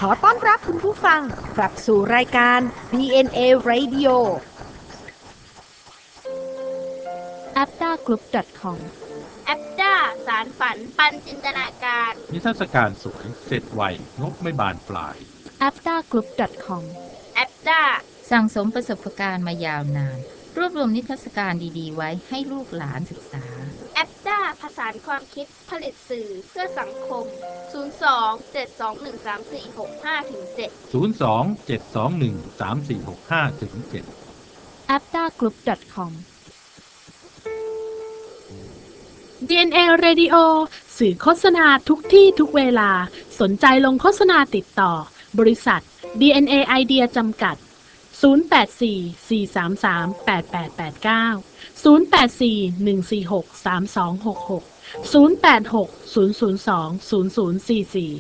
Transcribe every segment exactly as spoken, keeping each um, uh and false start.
ขอต้อนรับคุณผู้ฟังกลับสู่รายการ ดี เอ็น เอ Radio แอปด้ากรุ๊ป ดอท คอมแอปด้าสารฝันปันจินตนาการนิทรรศการสวยเสร็จไวงบไม่บานปลายแอปด้ากรุ๊ป ดอท คอมแอปด้าสั่งสมประสบการณ์มายาวนานรวบรวมนิทรรศการดีๆไว้ให้ลูกหลานศึกษาแอปด้าผสานความคิดผลิตสื่อเพื่อสังคมศูนย์ สอง เจ็ด สอง หนึ่ง สาม สี่ หก ห้า เจ็ดศูนย์ สอง เจ็ด สอง หนึ่ง สาม สี่ หก ห้า เจ็ดแอปด้ากรุ๊ป ดอท คอมดี เอ็น เอ Radio สื่อโฆษณาทุกที่ทุกเวลาสนใจลงโฆษณาติดต่อบริษัท ดี เอ็น เอ Idea จำกัดศูนย์ แปด สี่ สี่ สาม สาม แปด แปด แปด เก้า ศูนย์ แปด สี่ หนึ่ง สี่ หก สาม สอง หก หก ศูนย์ แปด หก ศูนย์ ศูนย์ สอง ศูนย์ ศูนย์ สี่ สี่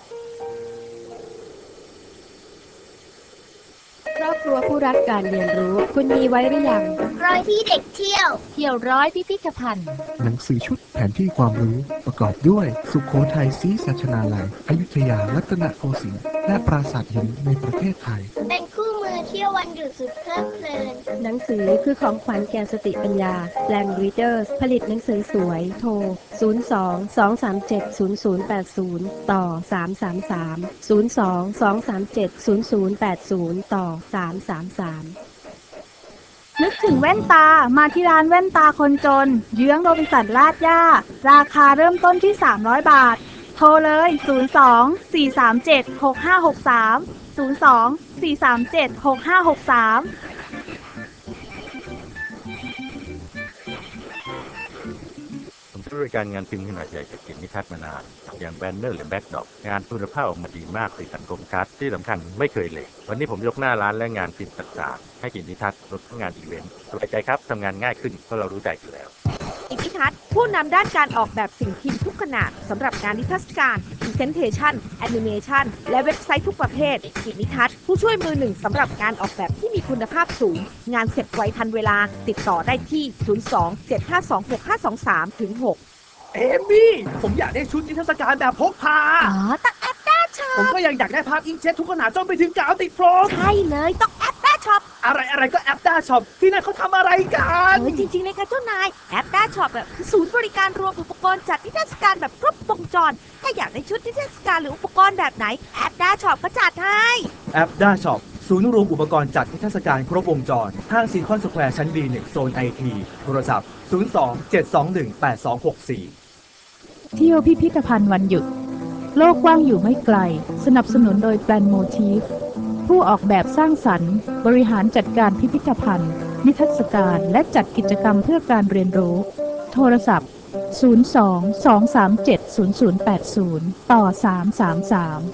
ครอบครัวผู้รักการเรียนรู้คุณมีไว้หรือยังร้อยที่เด็กเที่ยวเที่ยวร้อยพิพิธภัณฑ์หนังสือชุดแผนที่ความรู้ประกอบด้วยสุโขทัยศรีสัชนาลัยอยุธยารัตนโกสินทร์และปราสาทหินในประเทศไทยเป็นคู่มือเที่ยววันหยุดสุดเพลิดเพลินหนังสือคือของขวัญแก่สติปัญญา Lang Readers ผลิตหนังสือสวยโทรศูนย์ สอง สอง สาม เจ็ด ศูนย์ ศูนย์ แปด ศูนย์ต่อสาม สาม สาม ศูนย์ สอง สอง สาม เจ็ด ศูนย์ ศูนย์ แปด ศูนย์ต่อสาม สาม สามนึกถึงแว่นตามาที่ร้านแว่นตาคนจนเยื้องโรบินสันลาดย่าราคาเริ่มต้นที่สามร้อยบาทโทรเลยศูนย์ สอง สี่ สาม เจ็ด หก ห้า หก สาม ศูนย์ สอง สี่ สาม เจ็ด หก ห้า หก สามผมบริการงานพิมพ์ขนาดใหญ่จากเกียรตินิทัศน์มานานอย่างแบนเนอร์หรือแบ็กดรอปงานคุณภาพออกมาดีมากสีสันคมชัดที่สำคัญไม่เคยเละวันนี้ผมยกหน้าร้านและงานพิมพ์ต่างๆให้เกียรตินิทัศน์ลดงานอีเวนต์สบายใจครับทำงานง่ายขึ้นเพราะเรารู้ใจอยู่แล้วเกียรตินิทัศน์ผู้นำด้านการออกแบบสิ่งพิมพ์ทุกขนาดสำหรับงานนิทรรศการ Presentation Animation และเว็บไซต์ทุกประเภทเกียรตินิทัศน์ผู้ช่วยมือหนึ่งสำหรับการออกแบบที่มีคุณภาพสูงงานเสร็จไวทันเวลาติดต่อได้ที่ ศูนย์ สอง เจ็ด ห้า สอง หก ห้า สอง สาม ถึง หกเอมี่ผมอยากได้ชุดนิทรรศการแบบพกพาอ๋อต้องแอปด้าช็อปผมก็ยังอยากได้ภาพอิงเจ็ตทุกขนาดจนไปถึงกาวติดโฟมใช่เลยต้องแอปด้าช็อปอะไรอะไรก็แอปด้าช็อปที่นั่นเขาทำอะไรกันเออจริงๆเลยค่ะเจ้านายแอปด้าช็อปแบบคือศูนย์บริการรวมอุปกรณ์จัดนิทรรศการแบบครบวงจรถ้าอยากได้ชุดนิทรรศการหรืออุปกรณ์แบบไหนแอปด้าช็อปก็จัดให้แอปด้าช็อปศูนย์รวมอุปกรณ์จัดนิทรรศการครบวงจรห้างซีคอนสแควร์ชั้น บี หนึ่ง โซน ไอ ที โทรศัพท์ศูนย์ สอง เจ็ด สอง หนึ่ง แปด สอง หก สี่เที่ยวพิพิธภัณฑ์วันหยุดโลกกว้างอยู่ไม่ไกลสนับสนุนโดยแปลนโมทีฟผู้ออกแบบสร้างสรรค์บริหารจัดการพิพิธภัณฑ์นิทรรศการและจัดกิจกรรมเพื่อการเรียนรู้โทรศัพท์ศูนย์ สอง สอง สาม เจ็ด ศูนย์ ศูนย์ แปด ศูนย์ต่อสาม สาม สาม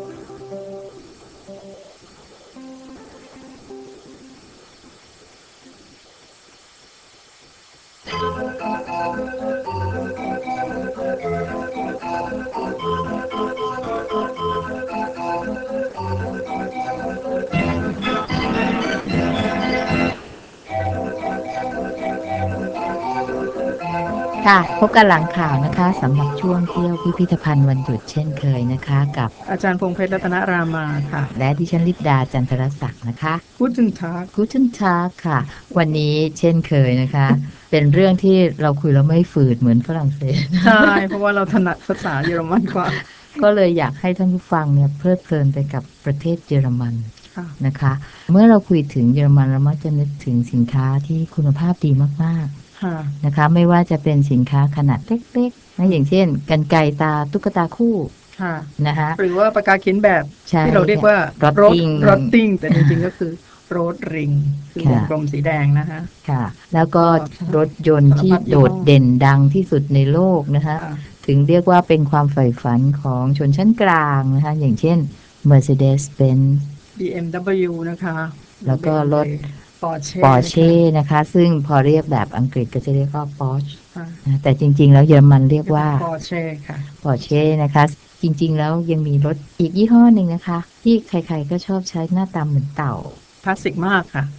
ค่ะพบกันหลังข่าวนะคะสำหรับช่วงเที่ยวพิพิธภัณฑ์วันหยุดเช่นเคยนะคะกับอาจารย์พงษ์เพชรรัตนรามาค่ะและดิฉันลิดดาจันทรศักดิ์นะคะกู๊ดนทาร์กู๊ดนทาร์ค่ะวันนี้เช่นเคยนะคะ เป็นเรื่องที่เราคุยแล้วไม่ฝืดเหมือนฝรั่งเศสใช่เพราะว่าเราถนัดภาษาเยอรมันกว่าก็เลยอยากให้ท่านผู้ฟังเนี่ยเพลิดเพลินไปกับประเทศเยอรมันนะคะเมื่อเราคุยถึงเยอรมันเรามักจะนึกถึงสินค้าที่คุณภาพดีมากๆนะคะไม่ว่าจะเป็นสินค้าขนาดเล็กๆนะอย่างเช่นกรรไกรตาตุ๊กตาคู่นะคะหรือว่าปากกาเขียนแบบที่เราเรียกว่ารถรถติ้งแต่จริงๆก็คือรถริงคือวงกลมสีแดงนะคะค่ะแล้วก็รถยนต์ที่โดดเด่นดังที่สุดในโลกนะคะถึงเรียกว่าเป็นความใฝ่ฝันของชนชั้นกลางนะคะอย่างเช่น Mercedes-Benz บี เอ็ม ดับเบิลยู นะคะแล้วก็รถ Porsche นะคะซึ่งพอเรียกแบบอังกฤษก็จะเรียกว่า Porsche แต่จริงๆแล้วเยอรมันเรียกว่า Porsche ค่ะ Porsche นะคะจริงๆแล้วยังมีรถอีกยี่ห้อหนึ่งนะคะที่ใครๆก็ชอบใช้หน้าตาเหมือนเต่าคลาสสิกมากค่ะ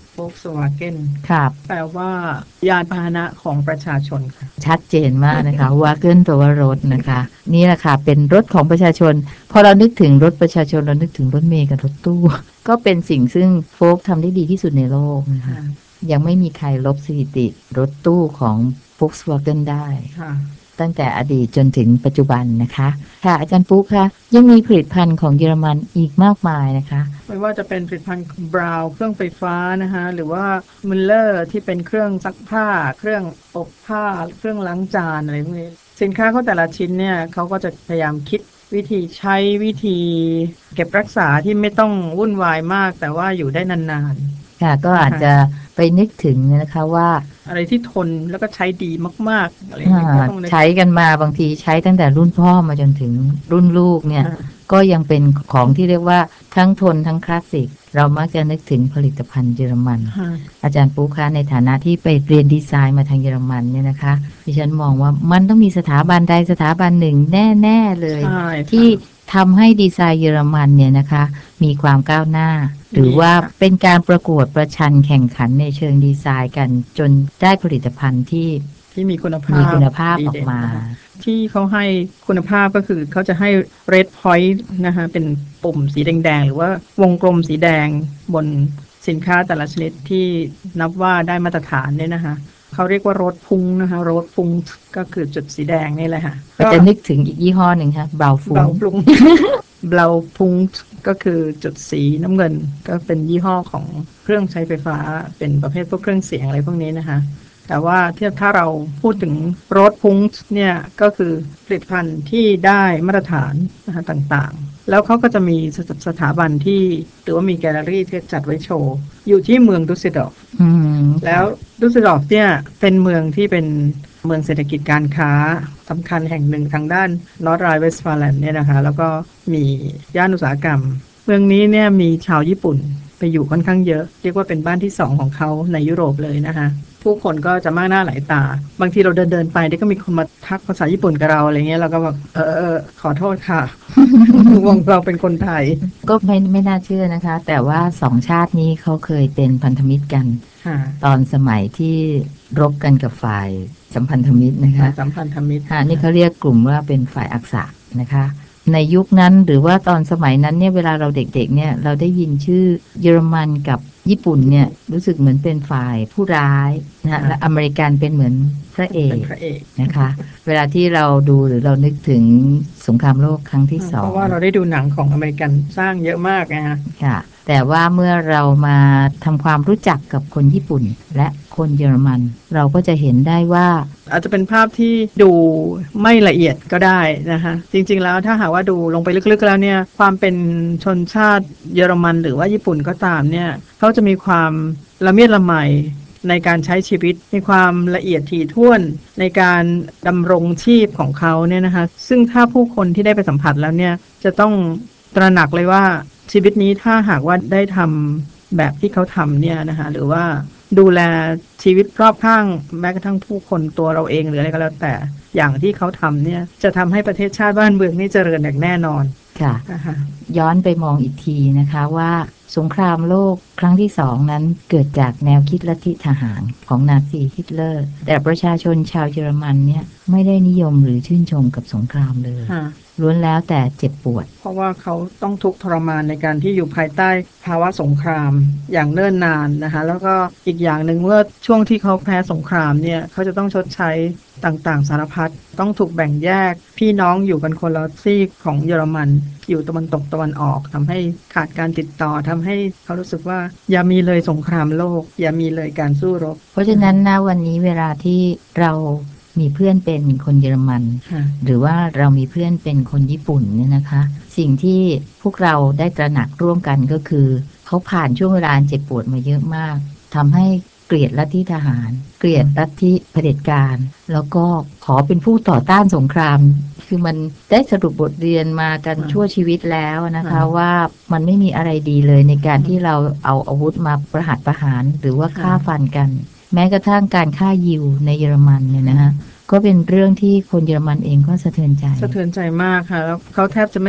Volkswagen ครับแปลว่ายานพาหนะของประชาชนค่ะชัดเจนมากนะคะ Wagon แปลว่ารถนะคะนี่แหละค่ะเป็นรถของประชาชนพอเรานึกถึงรถประชาชนเรานึกถึงรถเมล์กับรถตู้ก็เป็นสิ่งซึ่งโฟล์กทำได้ดีที่สุดในโลกนะคะยังไม่มีใครลบสถิติรถตู้ของ Volkswagen ได้ตั้งแต่อดีตจนถึงปัจจุบันนะคะค่ะอาจารย์ปุ๊กคะยังมีผลิตภัณฑ์ของเยอรมันอีกมากมายนะคะไม่ว่าจะเป็นผลิตภัณฑ์บราวน์เครื่องไฟฟ้านะคะหรือว่ามุลเลอร์ที่เป็นเครื่องซักผ้าเครื่องอบผ้าเครื่องล้างจานอะไรพวกนี้สินค้าเขาแต่ละชิ้นเนี่ยเขาก็จะพยายามคิดวิธีใช้วิธีเก็บรักษาที่ไม่ต้องวุ่นวายมากแต่ว่าอยู่ได้นานๆค่ะก็อาจจะไปนึกถึงนะคะว่าอะไรที่ทนแล้วก็ใช้ดีมากๆอะไรอย่างนี้ก็ต้องใช้กันมาบางทีใช้ตั้งแต่รุ่นพ่อมาจนถึงรุ่นลูกเนี่ยก็ยังเป็นของที่เรียกว่าทั้งทนทั้งคลาสสิกเรามักจะนึกถึงผลิตภัณฑ์เยอรมันอาจารย์ปุ๊คะในฐานะที่ไปเรียนดีไซน์มาทางเยอรมันเนี่ยนะคะดิฉันมองว่ามันต้องมีสถาบันใดสถาบันหนึ่งแน่ๆเลยที่ทำให้ดีไซน์เยอรมันเนี่ยนะคะมีความก้าวหน้าหรือว่าเป็นการประกวดประชันแข่งขันในเชิงดีไซน์กันจนได้ผลิตภัณฑ์ที่ที่มีคุณภาพมีคุณภาพออกมาที่เขาให้คุณภาพก็คือเขาจะให้ red point นะคะเป็นปุ่มสีแดงๆหรือว่าวงกลมสีแดงบนสินค้าแต่ละชนิดที่นับว่าได้มาตรฐานเนี่ยนะคะเขาเรียกว่ารถพุงนะคะรถพุงก็คือจุดสีแดงนี่แหละค่ะจะนึกถึงอีกยี่ห้อหนึ่งค่ะเบาฟุงเบาฟุง เบาพุงก็คือจุดสีน้ำเงินก็เป็นยี่ห้อของเครื่องใช้ไฟฟ้าเป็นประเภทพวกเครื่องเสียงอะไรพวกนี้นะคะแต่ว่าเทียบถ้าเราพูดถึงรถพุงเนี่ยก็คือผลิตภัณฑ์ที่ได้มาตรฐานนะคะต่างๆแล้วเขาก็จะมีสถาบันที่หรือว่ามีแกลเลอรี่ที่จัดไว้โชว์อยู่ที่เมืองดุสเซลดอร์ฟแล้วดุสเซลดอร์ฟเนี่ยเป็นเมืองที่เป็นเมืองเศรษฐกิจการค้าสำคัญแห่งหนึ่งทางด้านนอร์ทไรน์เวสต์ฟาแลนด์เนี่ยนะคะแล้วก็มีย่านอุตสาหกรรมเมืองนี้เนี่ยมีชาวญี่ปุ่นไปอยู่ค่อนข้างเยอะเรียกว่าเป็นบ้านที่สองของเขาในยุโรปเลยนะคะผู้คนก็จะมากหน้าหลายตาบางทีเราเดินเดินไปได้ก็มีคนมาทักภาษาญี่ปุ่นกับเราอะไรเงี้ยเราก็แบบเออเออขอโทษค่ะ วงเราเป็นคนไทยก็ไม่ไม่น่าเชื่อนะคะแต่ว่าสองชาตินี้เขาเคยเป็นพันธมิตรกันตอนสมัยที่รบกันกับฝ่ายสัมพันธมิตรนะคะสัมพันธมิตรค่ะนี่เขาเรียกกลุ่มว่าเป็นฝ่ายอักษะนะคะในยุคนั้นหรือว่าตอนสมัยนั้นเนี่ยเวลาเราเด็กๆเนี่ยเราได้ยินชื่อเยอรมันกับญี่ปุ่นเนี่ยรู้สึกเหมือนเป็นฝ่ายผู้ร้ายนะและอเมริกันเป็นเหมือนพระเอกนะคะเวลาที่เราดูหรือเรานึกถึงสงครามโลกครั้งที่สองเพราะว่าเราได้ดูหนังของอเมริกันสร้างเยอะมากนะฮะค่ะแต่ว่าเมื่อเรามาทำความรู้จักกับคนญี่ปุ่นและคนเยอรมันเราก็จะเห็นได้ว่าอาจจะเป็นภาพที่ดูไม่ละเอียดก็ได้นะคะจริงๆแล้วถ้าหากว่าดูลงไปลึกๆแล้วเนี่ยความเป็นชนชาติเยอรมันหรือว่าญี่ปุ่นก็ตามเนี่ยเขาจะมีความละเมียดละไมในการใช้ชีวิตมีความละเอียดถี่ถ้วนในการดำรงชีพของเขาเนี่ยนะคะซึ่งถ้าผู้คนที่ได้ไปสัมผัสแล้วเนี่ยจะต้องตระหนักเลยว่าชีวิตนี้ถ้าหากว่าได้ทำแบบที่เขาทำเนี่ยนะคะหรือว่าดูแลชีวิตรอบข้างแม้กระทั่งผู้คนตัวเราเองหรืออะไรก็แล้วแต่อย่างที่เขาทำเนี่ยจะทำให้ประเทศชาติบ้านเมืองนี่เจริญอย่างแน่นอนค่ะย้อนไปมองอีกทีนะคะว่าสงครามโลกครั้งที่สองนั้นเกิดจากแนวคิดลัทธิทหารของนาซีฮิตเลอร์แต่ประชาชนชาวเยอรมันเนี่ยไม่ได้นิยมหรือชื่นชมกับสงครามเลยล้วนแล้วแต่เจ็บปวดเพราะว่าเขาต้องทุกข์ทรมานในการที่อยู่ภายใต้ภาวะสงครามอย่างเนิ่นนานนะคะแล้วก็อีกอย่างหนึ่งเมื่อช่วงที่เขาแพ้สงครามเนี่ยเขาจะต้องชดใช้ต่างๆสารพัดต้องถูกแบ่งแยกพี่น้องอยู่กันคนละซีกของเยอรมันอยู่ตะวันตกตะวันออกทำให้ขาดการติดต่อทำให้เขารู้สึกว่าอย่ามีเลยสงครามโลกอย่ามีเลยการสู้รบเพราะฉะนั้นนะวันนี้เวลาที่เรามีเพื่อนเป็นคนเยอรมันหรือว่าเรามีเพื่อนเป็นคนญี่ปุ่นเนี่ยนะคะสิ่งที่พวกเราได้ตระหนักร่วมกันก็คือเขาผ่านช่วงเวลาเจ็บปวดมาเยอะมากทำให้เกลียดลัทธิทหารเกลียดลัทธิเผด็จการแล้วก็ขอเป็นผู้ต่อต้านสงครามคือมันได้สรุปบทเรียนมากันชั่วชีวิตแล้วนะคะว่ามันไม่มีอะไรดีเลยในการที่เราเอาอาวุธมาประหัตประหารหรือว่าฆ่าฟันกันแม้กระทั่งการฆ่ายิวในเยอรมันเนี่ยนะคะก็เป็นเรื่องที่คนเยอรมันเองก็สะเทือนใจสะเทือนใจมากค่ะแล้วเขาแทบจะไม่อยาก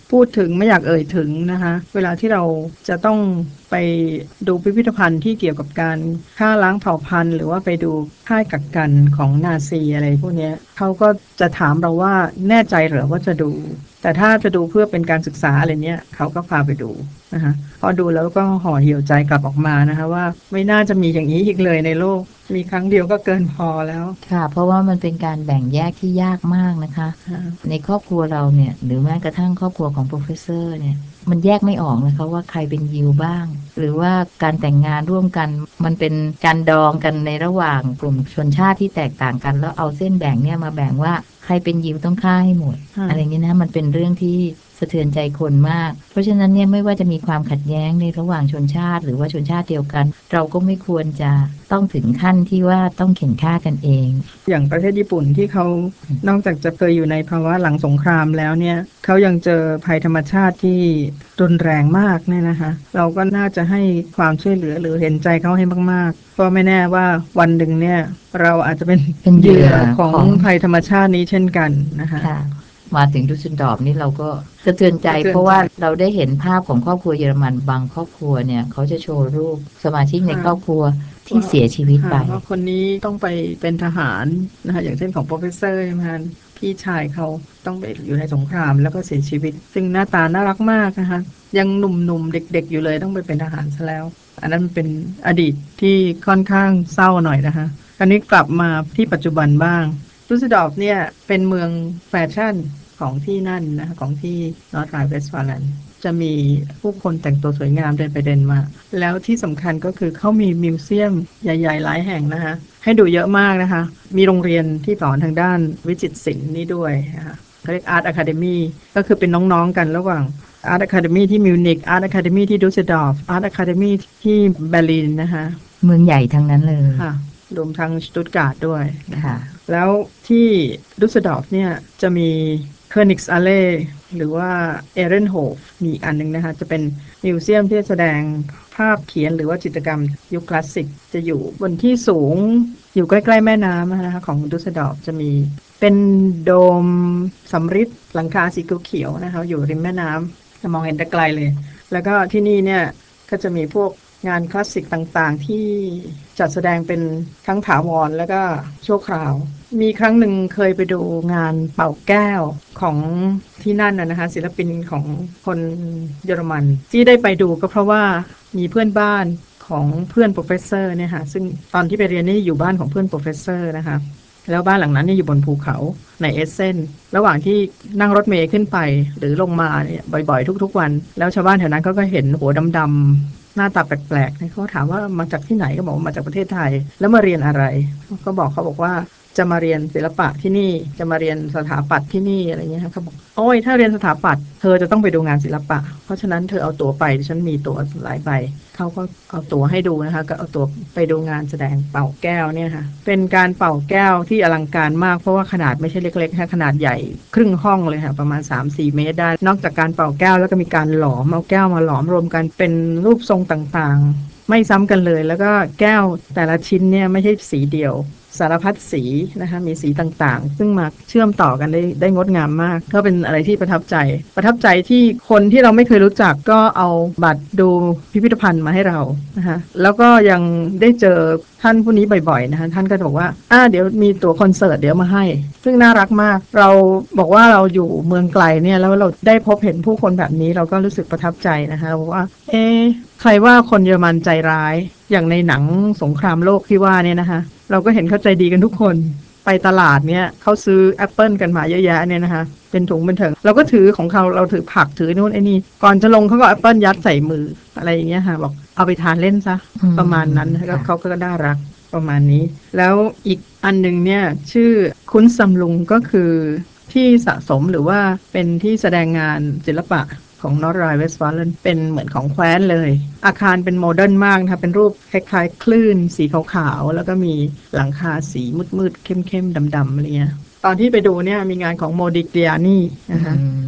พูดถึงไม่อยากเอ่ยถึงนะคะเวลาที่เราจะต้องไปดูพิพิธภัณฑ์ที่เกี่ยวกับการฆ่าล้างเผ่าพันธุ์หรือว่าไปดูค่ายกักกันของนาซีอะไรพวกนี้เขาก็จะถามเราว่าแน่ใจเหรอว่าจะดูแต่ถ้าจะดูเพื่อเป็นการศึกษาอะไรเนี้ยเขาก็พาไปดูนะคะพอดูแล้วก็ห่อเหี่ยวใจกลับออกมานะคะว่าไม่น่าจะมีอย่างนี้อีกเลยในโลกมีครั้งเดียวก็เกินพอแล้วค่ะเพราะว่ามันเป็นการแบ่งแยกที่ยากมากนะคะในครอบครัวเราเนี่ยหรือแม้กระทั่งครอบครัวของโปรเฟสเซอร์เนี่ยมันแยกไม่ออกนะคะว่าใครเป็นยิวบ้างหรือว่าการแต่งงานร่วมกันมันเป็นการดองกันในระหว่างกลุ่มชนชาติที่แตกต่างกันแล้วเอาเส้นแบ่งเนี่ยมาแบ่งว่าใครเป็นยิวต้องฆ่าให้หมดอะไรอย่างนี้นะมันเป็นเรื่องที่สะเทือนใจคนมากเพราะฉะนั้นเนี่ยไม่ว่าจะมีความขัดแย้งในระหว่างชนชาติหรือว่าชนชาติเดียวกันเราก็ไม่ควรจะต้องถึงขั้นที่ว่าต้องเข็นฆ่ากันเองอย่างประเทศญี่ปุ่นที่เขานอกจากจะเคยอยู่ในภาวะหลังสงครามแล้วเนี่ยเขายังเจอภัยธรรมชาติที่รุนแรงมากเนี่ยนะคะเราก็น่าจะให้ความช่วยเหลือหรือเห็นใจเขาให้มากๆเพราะไม่แน่ว่าวันหนึ่งเนี่ยเราอาจจะเป็นเหยื่อของภัยธรรมชาตินี้เช่นกันนะคะมาถึงดุสเซนดอร์ฟนี่เราก็สะเทือนใจเพราะว่าเราได้เห็นภาพของครอบครัวเยอรมันบางครอบครัวเนี่ยเขาจะโชว์รูปสมาชิกในครอบครัวที่เสียชีวิตไปว่าคนนี้ต้องไปเป็นทหารนะคะอย่างเช่นของโปรเฟสเซอร์มันพี่ชายเขาต้องไปอยู่ในสงครามแล้วก็เสียชีวิตซึ่งหน้าตาน่ารักมากนะคะยังหนุ่มๆเด็กๆอยู่เลยต้องไปเป็นทหารซะแล้วอันนั้นเป็นอดีตที่ค่อนข้างเศร้าหน่อยนะคะคราวนี้กลับมาที่ปัจจุบันบ้างดุสเซลดอร์ฟเนี่ยเป็นเมืองแฟชั่นของที่นั่นนะคะของที่นอร์ทไรน์เวสต์ฟาเลนจะมีผู้คนแต่งตัวสวยงามเดินไปเดินมาแล้วที่สำคัญก็คือเขามีมิวเซียมใหญ่ๆหลายแห่งนะคะให้ดูเยอะมากนะคะมีโรงเรียนที่สอนทางด้านวิจิตรศิลป์นี่ด้วยนะคะเขาเรียก Art Academy ก็คือเป็นน้องๆกันระหว่าง Art Academy ที่มิวนิก Art Academy ที่ดุสเซลดอร์ฟ Art Academy ที่เบอร์ลินนะคะเมืองใหญ่ทั้งนั้นเลยค่ะรวมทั้งสตุตการ์ทด้วยค่ะแล้วที่ดุสเซลดอร์ฟเนี่ยจะมีเคอร์นิกส์อาเลหรือว่าเอเรนโฮฟมีอันนึงนะคะจะเป็นมิวเซียมที่แสดงภาพเขียนหรือว่าจิตรกรรมยุคคลาสสิกจะอยู่บนที่สูงอยู่ใกล้ๆแม่น้ำนะคะของดุสเซลดอร์ฟจะมีเป็นโดมสำริดหลังคาสีเขียวๆนะคะอยู่ริมแม่น้ำจะมองเห็นได้ไกลเลยแล้วก็ที่นี่เนี่ยก็จะมีพวกงานคลาสสิกต่างๆที่จัดแสดงเป็นทั้งถาวรแล้วก็ชั่วคราวมีครั้งหนึ่งเคยไปดูงานเป่าแก้วของที่นั่นนะคะศิลปินของคนเยอรมันที่ได้ไปดูก็เพราะว่ามีเพื่อนบ้านของเพื่อนโปรเฟสเซอร์เนี่ยค่ะซึ่งตอนที่ไปเรียนนี่อยู่บ้านของเพื่อนโปรเฟสเซอร์นะคะแล้วบ้านหลังนั้นนี่อยู่บนภูเขาในเอสเซนระหว่างที่นั่งรถเมล์ขึ้นไปหรือลงมาเนี่ยบ่อยๆทุกๆวันแล้วชาวบ้านแถวนั้นก็เห็นหัวดำๆหน้าตาแปลกๆเขาถามว่ามาจากที่ไหนก็บอกมาจากประเทศไทยแล้วมาเรียนอะไรก็บอกเขาบอกว่าจะมาเรียนศิลปะที่นี่จะมาเรียนสถาปัตย์ที่นี่อะไรเงี้ยเขาบอกโอ้ยถ้าเรียนสถาปัตย์เธอจะต้องไปดูงานศิลปะเพราะฉะนั้นเธอเอาตั๋วไปฉันมีตั๋วหลายใบเขาก็เอาตั๋วให้ดูนะคะก็เอาตั๋วไปดูงานแสดงเป่าแก้วเนี่ยค่ะเป็นการเป่าแก้วที่อลังการมากเพราะว่าขนาดไม่ใช่เล็กๆค่ะขนาดใหญ่ครึ่งห้องเลยค่ะประมาณ สามถึงสี่ เมตรได้นอกจากการเป่าแก้วแล้วก็มีการหลอมเอาแก้วมาหลอมรวมกันเป็นรูปทรงต่างๆไม่ซ้ำกันเลยแล้วก็แก้วแต่ละชิ้นเนี่ยไม่ใช่สีเดียวสารพัดสีนะคะมีสีต่างๆซึ่งมาเชื่อมต่อกันได้ได้งดงามมากก็เป็นอะไรที่ประทับใจประทับใจที่คนที่เราไม่เคยรู้จักก็เอาบัตรดูพิพิธภัณฑ์มาให้เรานะคะแล้วก็ยังได้เจอท่านผู้นี้บ่อยๆนะคะท่านก็บอกว่าอ่าเดี๋ยวมีตั๋วคอนเสิร์ตเดี๋ยวมาให้ซึ่งน่ารักมากเราบอกว่าเราอยู่เมืองไกลเนี่ยแล้วเราได้พบเห็นผู้คนแบบนี้เราก็รู้สึกประทับใจนะคะว่าเอ๊ะใครว่าคนเยอรมันใจร้ายอย่างในหนังสงครามโลกที่ว่าเนี่ยนะคะเราก็เห็นเข้าใจดีกันทุกคนไปตลาดเนี่ยเขาซื้อแอปเปิลกันมาเยอะแยะเนี่ยนะคะเป็นถุงเป็นถุงเราก็ถือของเขาเราถือผักถือนู่นไอ้นี่ก่อนจะลงเขาก็แอปเปิลยัดใส่มืออะไรอย่างเงี้ยค่ะบอกเอาไปทานเล่นซะประมาณนั้นแล้วเขาก็น่ารักประมาณนี้แล้วอีกอันนึงเนี่ยชื่อคุ้นสำลุงก็คือที่สะสมหรือว่าเป็นที่แสดงงานศิลปะของนอร์ทไรน์เวสต์ฟาเลนเป็นเหมือนของแคว้นเลยอาคารเป็นโมเดิร์นมากนะคะเป็นรูปคล้ายๆคลื่นสีขาวๆแล้วก็มีหลังคาสีมืดๆเข้มๆดำๆอะไรเงี้ยตอนที่ไปดูเนี่ยมีงานของโมดิกเดียนี่นะคะ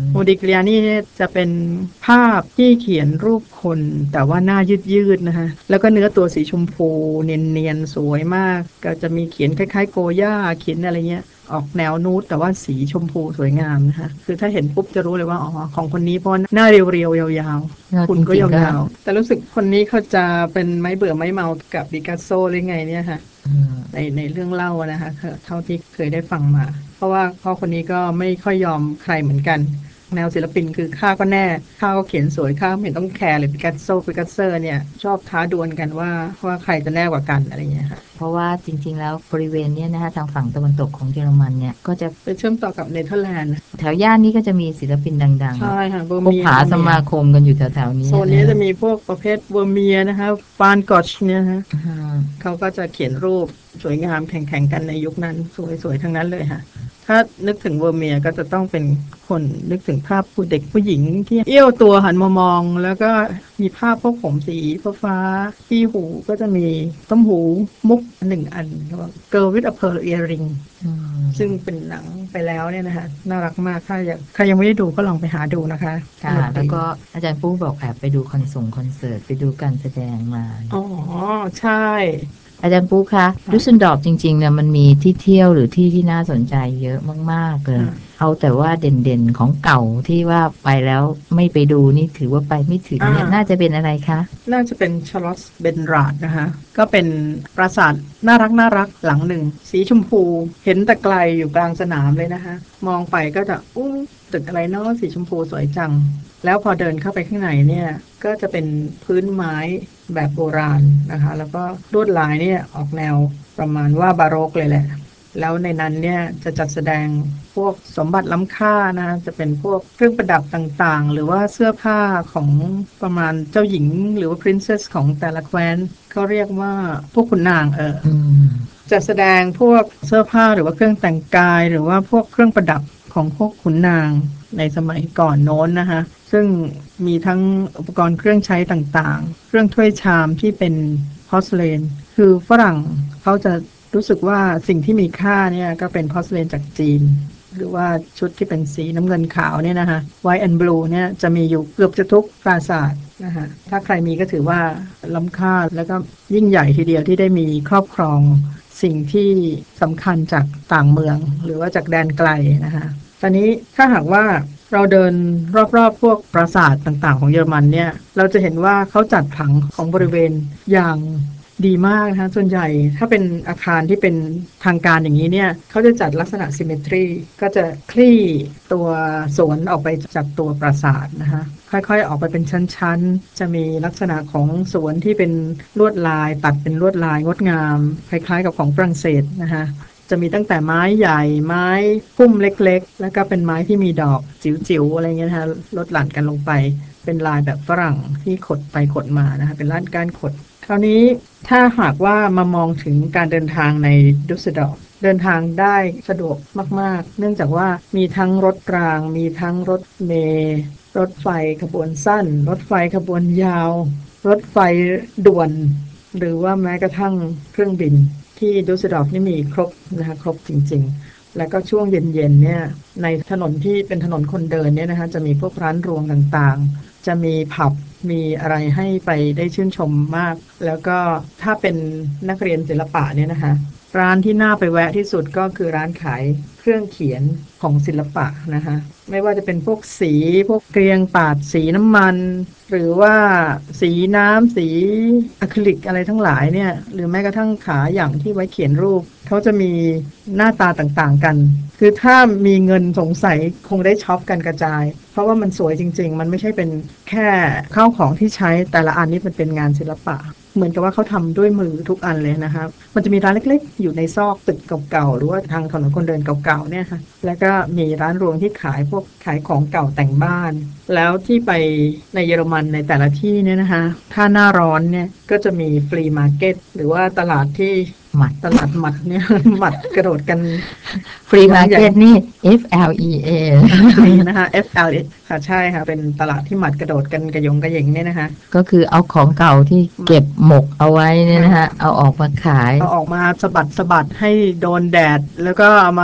โมดิกลิอานี่จะเป็นภาพที่เขียนรูปคนแต่ว่าหน้ายืดๆนะคะแล้วก็เนื้อตัวสีชมพูเนียนๆสวยมากก็จะมีเขียนคล้ายๆโกย่าเขียนอะไรเงี้ยออกแนวนูดแต่ว่าสีชมพูสวยงามนะคะคือถ้าเห็นปุ๊บจะรู้เลยว่าอ๋อของคนนี้เพราะหน้าเรียวๆยาวๆคุณก็ยาวๆแต่รู้สึกคนนี้เขาจะเป็นไม้เบื่อไม้เมากับปิกัสโซหรือไงเนี่ยค่ะในในเรื่องเล่านะคะเท่าที่เคยได้ฟังมาเพราะว่าพ่อคนนี้ก็ไม่ค่อยยอมใครเหมือนกันแนวศิลปินคือข้าก็แน่ข้าก็เขียนสวยข้าไม่เห็นต้องแคร์เลยปิกัสโซปิกัสเซอร์เนี่ยชอบท้าดวลกันว่าว่าใครจะแน่กว่ากันอะไรอย่างเงี้ยค่ะเพราะว่าจริงๆแล้วบริเวณนี้นะคะทางฝั่งตะวันตกของเยอรมันเนี่ยก็จะไปเชื่อมต่อกับเนเธอร์แลนด์แถวย่านนี้ก็จะมีศิลปินดังๆใช่ค่ะเบอร์คบเมียหาสมาคมกันอยู่แถวๆนี้โซนนี้จะมีพวกประเภทเบอร์เมียนะคะฟานกอชเนี่ยฮะเขาก็จะเขียนรูปสวยงามแข่งๆกันในยุคนั้นสวยๆทั้งนั้นเลยค่ะถ้านึกถึงเวอร์เมียก็จะต้องเป็นคนนึกถึงภาพผู้เด็กผู้หญิงที่เอี้ยวตัวหันมามองแล้วก็มีภาพพวกผมสีฟ้าที่หูก็จะมีต้มหูมุกหนึ่งอันเรียกว่า Girl with a Pearl Earring ซึ่งเป็นหนังไปแล้วเนี่ยนะคะน่ารักมากถ้าอยากใครยังไม่ได้ดูก็ลองไปหาดูนะคะค่ะแล้วก็อาจารย์ปู้บอกแอบไปดูคอนส่งคอนเสิร์ตไปดูการแสดงมาอ๋อใช่อาจารย์ปู้คะดุสเซนดอร์ฟจริงๆเนี่ยมันมีที่เที่ยวหรือที่ที่น่าสนใจเยอะมากๆเลยเอาแต่ว่าเด่นๆของเก่าที่ว่าไปแล้วไม่ไปดูนี่ถือว่าไปไม่ถึงเนี่ยน่าจะเป็นอะไรคะน่าจะเป็นชาร์ลส์เบนราดนะคะก็เป็นปราสาทน่ารักน่ารักหลังหนึ่งสีชมพูเห็นแต่ไกลอยู่กลางสนามเลยนะคะมองไปก็จะอู้ตึกอะไรเนาะสีชมพูสวยจังแล้วพอเดินเข้าไปข้างในเนี่ยก็จะเป็นพื้นไม้แบบโบราณนะคะแล้วก็ลวดลายเนี่ยออกแนวประมาณว่าบาโรกเลยแหละแล้วในนั้นเนี่ยจะจัดแสดงพวกสมบัติล้ำค่านะจะเป็นพวกเครื่องประดับต่างๆหรือว่าเสื้อผ้าของประมาณเจ้าหญิงหรือว่า princess ของแต่ละแคว้นเขาเรียกว่าพวกขุนนางเออจะแสดงพวกเสื้อผ้าหรือว่าเครื่องแต่งกายหรือว่าพวกเครื่องประดับของพวกขุนนางในสมัยก่อนโน้นนะคะซึ่งมีทั้งอุปกรณ์เครื่องใช้ต่างๆเครื่องถ้วยชามที่เป็นพอร์สเลนคือฝรั่งเขาจะรู้สึกว่าสิ่งที่มีค่าเนี่ยก็เป็นพอร์สเลนจากจีนหรือว่าชุดที่เป็นสีน้ำเงินขาวเนี่ยนะคะ White and Blue เนี่ยจะมีอยู่เกือบจะทุกปราสาทนะคะถ้าใครมีก็ถือว่าล้ำค่าแล้วก็ยิ่งใหญ่ทีเดียวที่ได้มีครอบครองสิ่งที่สำคัญจากต่างเมืองหรือว่าจากแดนไกลนะคะตอนนี้ถ้าหากว่าเราเดินรอบๆพวกปราสาทต่างๆของเยอรมันเนี่ยเราจะเห็นว่าเขาจัดผังของบริเวณอย่างดีมากนะคะส่วนใหญ่ถ้าเป็นอาคารที่เป็นทางการอย่างนี้เนี่ยเขาจะจัดลักษณะ symmetry ก็จะคลี่ตัวสวนออกไปจากตัวปราสาทนะคะค่อยๆออกไปเป็นชั้นๆจะมีลักษณะของสวนที่เป็นลวดลายตัดเป็นลวดลายงดงามคล้ายๆกับของฝรั่งเศสนะคะจะมีตั้งแต่ไม้ใหญ่ไม้พุ่มเล็กๆแล้วก็เป็นไม้ที่มีดอกจิ๋วๆอะไรเงี้ยนะคะลดหลั่นกันลงไปเป็นลายแบบฝรั่งที่ขดไปขดมานะคะเป็นลาดก้านขดคราวนี้ถ้าหากว่ามามองถึงการเดินทางในดุสเซลดอร์ฟเดินทางได้สะดวกมากๆเนื่องจากว่ามีทั้งรถรางมีทั้งรถเมล์รถไฟขบวนสั้นรถไฟขบวนยาวรถไฟด่วนหรือว่าแม้กระทั่งเครื่องบินที่ดุสเซลดอร์ฟนี่มีครบนะคะครบจริงๆแล้วก็ช่วงเย็นๆเนี่ยในถนนที่เป็นถนนคนเดินเนี่ยนะคะจะมีพวกร้านรวงต่างๆจะมีผับมีอะไรให้ไปได้ชื่นชมมากแล้วก็ถ้าเป็นนักเรียนศิลปะเนี่ยนะคะร้านที่น่าไปแวะที่สุดก็คือร้านขายเครื่องเขียนของศิลปะนะคะไม่ว่าจะเป็นพวกสีพวกเกรียงปาดสีน้ำมันหรือว่าสีน้ำสีอะคริลิกอะไรทั้งหลายเนี่ยหรือแม้กระทั่งขาอย่างที่ไว้เขียนรูปเขาจะมีหน้าตาต่างๆกันคือถ้ามีเงินสงสัยคงได้ช็อปกันกระจายเพราะว่ามันสวยจริงๆมันไม่ใช่เป็นแค่ข้าวของที่ใช้แต่ละอันนี้มันเป็นงานศิลปะเหมือนกับว่าเขาทำด้วยมือทุกอันเลยนะครับมันจะมีร้านเล็กๆอยู่ในซอกตึกเก่าๆหรือว่าทางถนนคนเดินเก่าๆเนี่ยค่ะแล้วก็มีร้านรวงที่ขายพวกขายของเก่าแต่งบ้านแล้วที่ไปในเยอรมันในแต่ละที่เนี่ยนะคะถ้าหน้าร้อนเนี่ยก็จะมีฟรีมาร์เก็ตหรือว่าตลาดที่หมัดตลาดหมัดเนี่ย หมัดกระโดดกันฟรีมาร์เก็ตนี่ F L E A นะคะ F L E ค่ะใช่ค่ะเป็นตลาดที่หมัดกระโดดกันกระยงกระเยงเนี่ยนะคะก็คือเอาของเก่าที่เก็บหมกเอาไว้เนี่ยนะคะเอาออกมาขายเอาออกมาสะบัดสะบัดให้โดนแดดแล้วก็เอามา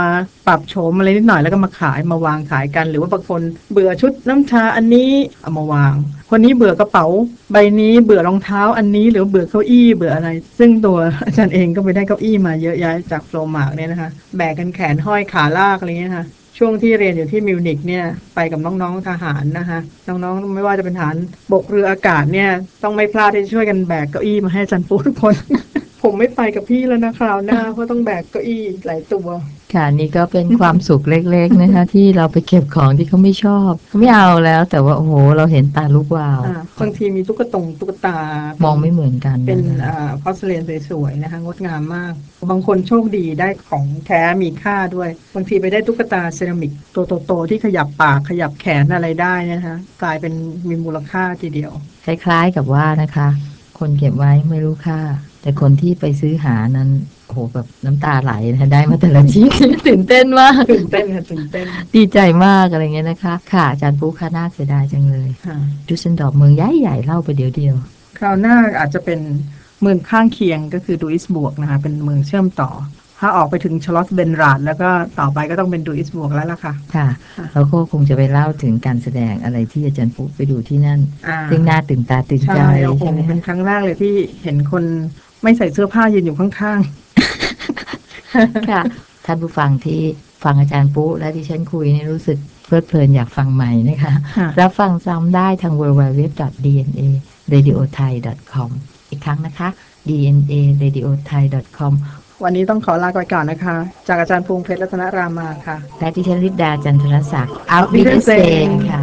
ปรับโฉมอะไรนิดหน่อยแล้วก็มาขายมาวางขายกันหรือว่าบางคนเบื่อชุดน้ำชาอันนี้เอามาวางคนนี้เบื่อกระเป๋าใบนี้เบื่อรองเท้าอันนี้หรือเบื่อเก้าอี้เบื่ออะไรซึ่งตัวอาจารย์เองก็ไปได้เก้าอี้มาเยอะแยะจากโฟลมาร์กเนี่ยนะคะแบกกันแขนห้อยขาลากอะไรเงี้ยค่ะช่วงที่เรียนอยู่ที่มิวนิกเนี่ยไปกับน้องๆทหารนะคะน้องๆไม่ว่าจะเป็นทหารบกเรืออากาศเนี่ยต้องไม่พลาดที่จะช่วยกันแบกเก้าอี้มาให้อาจารย์ปูทุกคน ผมไม่ไปกับพี่แล้วนะคราวหน้าเพราะต้องแบกเก้าอี้หลายตัวค่ะนี่ก็เป็นความสุขเล็กๆนะคะที่เราไปเก็บของที่เขาไม่ชอบไม่เอาแล้วแต่ว่าโอ้โหเราเห็นตาลูกวาวบางทีมีตุ๊กตงตุ๊กตามองไม่เหมือนกันเป็นอ่าพอสเลนสวยๆนะคะงดงามมากบางคนโชคดีได้ของแท้มีค่าด้วยบางทีไปได้ตุ๊กตาเซรามิกตัวโตๆที่ขยับปากขยับแขนอะไรได้นะคะกลายเป็นมีมูลค่าทีเดียวคล้ายๆกับว่านะคะคนเก็บไว้ไม่รู้ค่าแต่คนที่ไปซื้อหานั้นโอ้โหแบบน้ำตาไหลนะได้มาแต่ละชิ้น ตื่นเต้นมากตื่นเต้นค่ะตื่นเต้นดีใจมากอะไรเงี้ยนะคะค่ะอาจารย์ปุ๊ค่ะน่าเสียดายจังเลยดุสเซนดอร์ฟเมืองใหญ่ๆเล่าไปเดียวเดียวคราวหน้าอาจจะเป็นเมืองข้างเคียงก็คือดูอิสบวกนะคะเป็นเมืองเชื่อมต่อถ้าออกไปถึงชลอสเบนราดแล้วก็ต่อไปก็ต้องเป็นดูอิสบวกแล้วล่ะค่ะค่ะแล้วก็คงจะไปเล่าถึงการแสดงอะไรที่อาจารย์ปุ๊ไปดูที่นั่นซึ่งน่าตื่นตาตื่นใจใช่ไหมเป็นครั้งแรกเลยที่เห็นคนไม่ใส่เสื้อผ้ายืนอยู่ข้างๆค่ะท่านผู้ฟังที่ฟังอาจารย์ปุ๊และที่ฉันคุยนี่รู้สึกเพลิดเพลินอยากฟังใหม่นะคะรับฟังซ้ำได้ทาง ดับเบิลยู ดับเบิลยู ดับเบิลยู ดอท ดี เอ็น เอ เรดิโอไทย ดอท คอม อีกครั้งนะคะ ดี เอ็น เอ เรดิโอไทย ดอท คอมวันนี้ต้องขอลาไปก่อนนะคะจากอาจารย์พงษ์เพชรรัตนรามาค่ะและที่ฉันลิปดาจันทรศักดิ์อัพวิเดเซนค่ะ